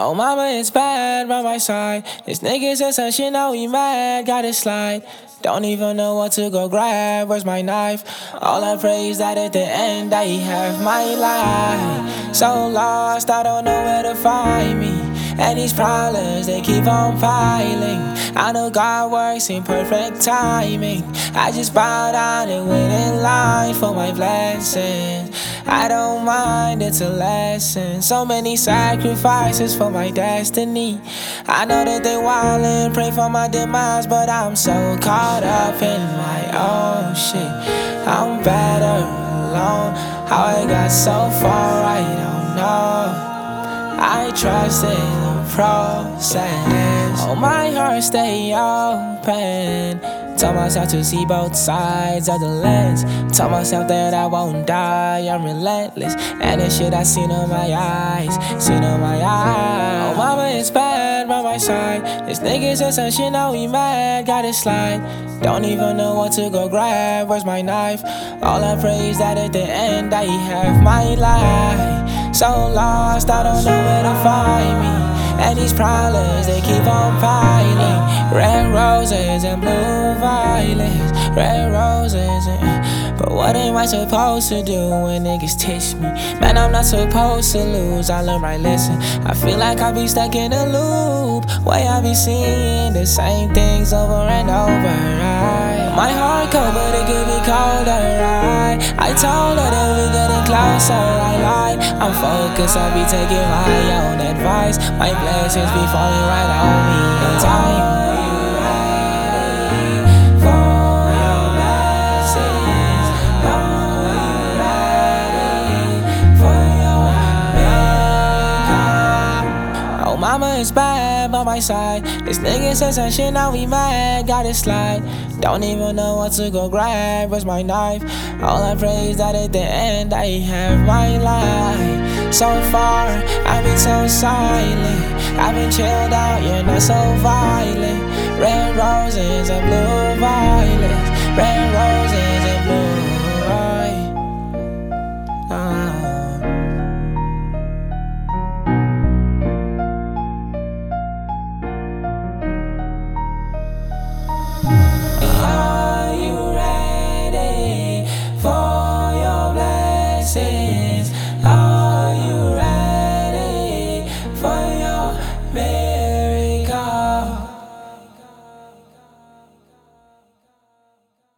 Oh, mama, it's bad by my side. This nigga said some shit, now he mad, gotta slide. Don't even know what to go grab, where's my knife? All I pray is that at the end I have my life. So lost, I don't know where to find me. And these problems, they keep on piling. I know God works in perfect timing. I just bow down and wait in line for my blessings. I don't mind, it's a lesson. So many sacrifices for my destiny. I know that they wildin', pray for my demise, but I'm so caught up in my own shit. I'm better alone. How I got so far, I don't know. I trust in the process. Oh, my heart stay open. Tell myself to see both sides of the lens. Tell myself that I won't die, I'm relentless. And the shit I seen on my eyes, seen on my eyes. Oh, mama, it's bad by my side. This nigga said some shit, now he mad, gotta slide. Don't even know what to go grab, where's my knife? All I pray is that at the end I have my life. So lost, I don't know where to find me. And these problems, they keep on piling. Red roses and blue violets. Red roses and... But what am I supposed to do when niggas teach me? Man, I'm not supposed to lose, I learned my lesson. I feel like I be stuck in a loop, where I be seeing the same things over and over. My heart cold, but it could be colder. I told her that we getting closer, I lied. I'm focused, I be taking my own advice. My blessings be falling right on me in time. Mama, it's bad by my side. This nigga said some shit, now we mad, gotta slide. Don't even know what to go grab, where's my knife? All I pray is that at the end I have my life. So far, I've been so silent. I've been chilled out, you're not so violent. Red roses and blue violets. Red roses and blue